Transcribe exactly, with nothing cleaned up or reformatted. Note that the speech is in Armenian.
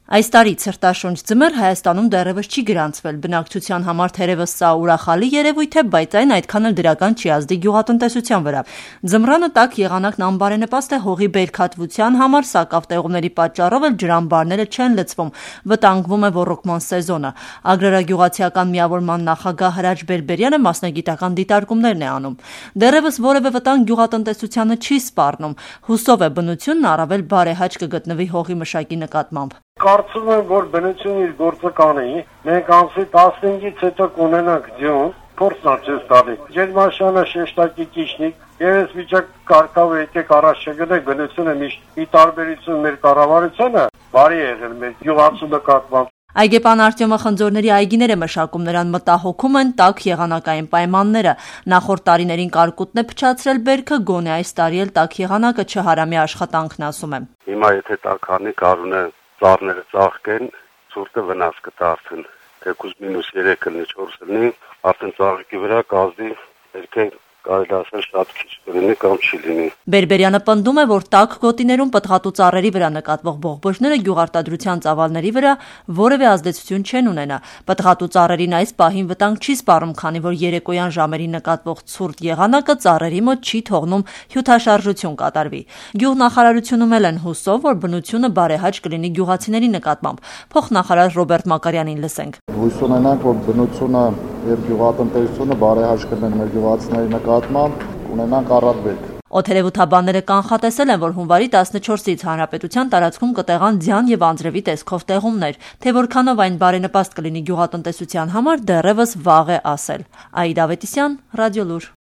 Այս տարի ցրտաշունչ ձմեռ Հայաստանում դեռևս չի գրանցվել, բնակչության համար թերևս սա ուրախալի երևույթ է, բայց այն այդքան էլ դրական չի ազդի գյուղատնտեսության վրա։ Ձմռանը տաք եղանակն անբարենպաստ է հողի բերքատվության համար, սակավտեղումների պատճառով էլ ջրամբարները չեն լցվում, վտանգվում է ոռոգման սեզոնը։ Ագրարագյուղացիական միավորման նախագահ Հրաչ Բերբերյանը մասնագիտական դիտարկումներն է անում։ Դեռևս որևէ վտանգ գյուղատնտեսությանը չի սպառնում, հուսով է բնությունն առավել բարեհաճ կգտնվի հողի մշակի նկատմամբ։ Կարծում եմ, որ բնությունը իր գործը կանեի, մենք ամսի տասնհինգից հետո կունենանք ձյուն, փորձն աճես տալի։ Ջերմաշանը շեշտակի կիչնիկ, եւ այս վիճակ կարգավ եկեք առաջ չգնեք, բնությունը միշտ ի տարբերություն մեր կառավարությանը բարի է եղել մեր գյուղացու նկատմամբ։ Այգեպան Արտյոմը Խնձորների այգիներ է մշակում, նրան մտահոգում են տաք եղանակային պայմանները։ Նախորդ տարիներին կարկուտն է փչացրել բերքը, գոնե այս տարի էլ տաք եղանակը չհարամի աշխատանքն ասում է։ Հիմա եթե տաք անի կարունը ծառները ծաղկեն, ցուրտը վնաս կդարձեն, թեկուզ մինուս երեք լինի, չորս լինի, արդեն ծաղիկի վրա կազդի երգը կարելի ասել շատ քիչ կլինի կամ չի լինի։ Բերբերյանը պնդում է, որ տաք գոտիներում պտղատու ծառերի վրա նկատվող բողբոջները գյուղարտադրության ծավալների վրա որևէ ազդեցություն չեն ունենա։ Պտղատու ծառերին այս պահին վտանգ չի սպառնում, քանի որ երեկոյան ժամերին նկատվող ցուրտ եղանակը ծառերի մոտ չի թողնում հյութաշարժություն կատարվի։ Գյուղնախարարությունում էլ են հուսով, որ բնությունը բարեհաճ կլինի գյուղացիների նկատմամբ։ Փոխնախարար Ռոբերտ Մակարյանին լսենք։ Հույս ունենանք, որ բնությունը եւ գյուղատնտեսությունը բարեհաճ կլինեն մեր գյուղացիների նկատմամբ, ունենանք առատվեք։ Օդերևութաբանները կանխատեսել են, որ հունվարի տասնչորսից հանրապետության տարածքում կտեղան ձյան եւ անձրևի տեսքով տեղումներ, թե որքանով այն բարենպաստ կլինի գյուղատնտեսության համար դեռևս վաղ է ասել։ Աիդա Ավետիսյան, Ռադիոլուր։